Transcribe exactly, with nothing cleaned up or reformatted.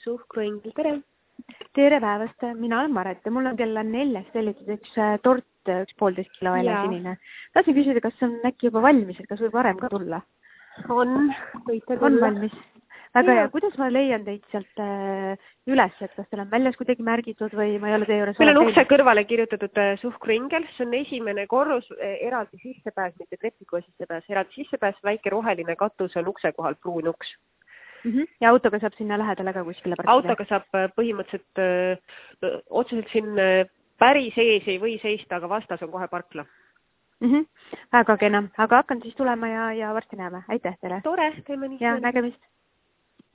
Suhkruingel, tere! Tere päevast, mina olen Maret ja mul on kella neljast tellitud üks tort, üks poolteist kilo ja sinine. Tahtsin küsida, kas on äkki juba valmis, et kas võib varem ka tulla? On, võite tulla. On valmis. Väga hea, kuidas ma leian teid sealt üles, et kas teil on väljas kuidagi märgitud või ma ei ole teie juures... Meil on ukse kõrvale kirjutatud Suhkruingel, see on esimene korrus, eraldi sissepääs, mitte trepikoja sissepääs, eraldi sissepääs, väike roheline katus on ukse kohal pruun uks. Ja autoga saab sinna lähedale ka kuskile parkida? Autoga saab põhimõtteliselt no, otseselt siin päris ees ei või seista, aga vastas on kohe parkla. Mm -hmm. Väga kena, aga hakkan siis tulema ja, ja varsti näeme. Aitäh teile! Tore, teeme nii. Ja nägemist!